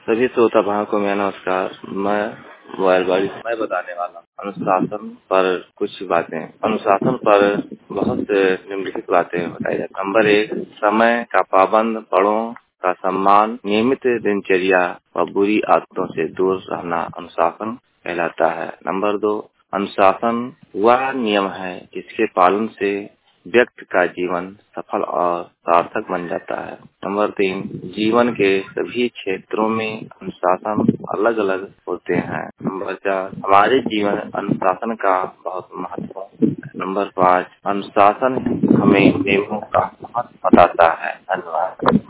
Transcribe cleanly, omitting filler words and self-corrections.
सभी श्रोता भाइयों को मेरा नमस्कार। मैं मोबाइल बारी मैं बताने वाला हूँ अनुशासन पर कुछ बातें। अनुशासन पर बहुत से निम्नलिखित बातें बताई जाती। नंबर 1, समय का पाबंद, बड़ों का सम्मान, नियमित दिनचर्या व बुरी आदतों से दूर रहना अनुशासन कहलाता है। नंबर 2, अनुशासन वह नियम है जिसके पालन से व्यक्ति का जीवन सफल और सार्थक बन जाता है। नंबर 3, जीवन के सभी क्षेत्रों में अनुशासन अलग अलग होते हैं। नंबर 4, हमारे जीवन अनुशासन का बहुत महत्व है। नंबर 5, अनुशासन हमें नियमों का महत्व बताता है। धन्यवाद।